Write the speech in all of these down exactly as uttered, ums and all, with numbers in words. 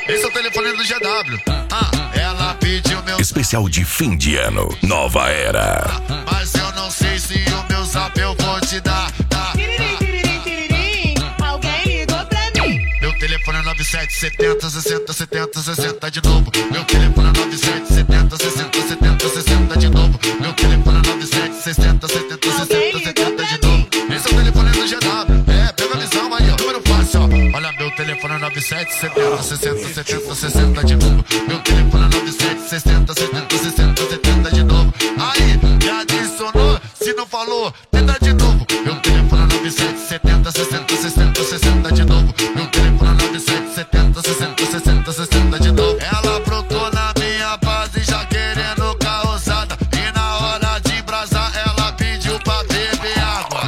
esse é o telefone do G W. Ah, ela pediu meu especial de fim de ano, nova era. Ah, mas eu não sei se o meu zap eu vou te dar. Tá, Tiririm, tiririm, tiririm, alguém ligou pra mim. meu telefone é nove sete setenta sessenta setenta sessenta de novo. Meu telefone é nove sete setenta sessenta setenta sessenta de novo. Meu telefone é nove sete sessenta setenta sessenta setenta de novo. Esse é o telefone do G W. É, pega a visão aí, ó. Número fácil, ó. Olha, meu telefone é nove sete setenta sessenta setenta sessenta de novo. Meu telefone é nove sete sessenta setenta sessenta setenta de novo. Aí, já adicionou? Se não falou, tenta de novo. Meu telefone é nove sete setenta sessenta sessenta sessenta de novo. Meu telefone é nove sete setenta sessenta sessenta sessenta de novo. Ela brotou na minha base já querendo causada. E na hora de brasar ela pediu pra beber água.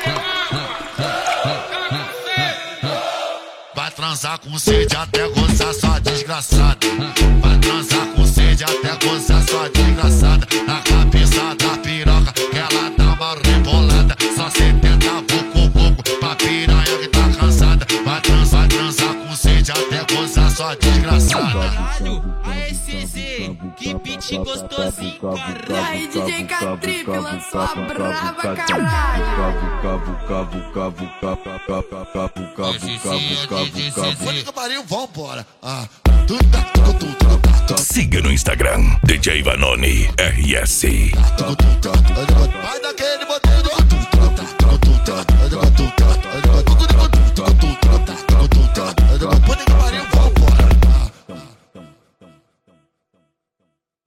Vai transar com sede até gozar, só desgraçada. Vai transar com sede até gozar, só desgraçada. Na cabeça da piroca que ela dá uma rebolada. Só setenta vucu vucu pra piranha que tá cansada. Vai transar, vai transar com sede até gozar, só desgraçada. Caralho, a S Z, que beat gostosinho, caralho. Aí, D J K-Trip lançou a brava, caralho. Puta que pariu, vambora. Ah, tudo tá, tudo, tudo, tudo, tudo. Siga no Instagram, D J Vanoni R S. Tudo, tudo, tudo.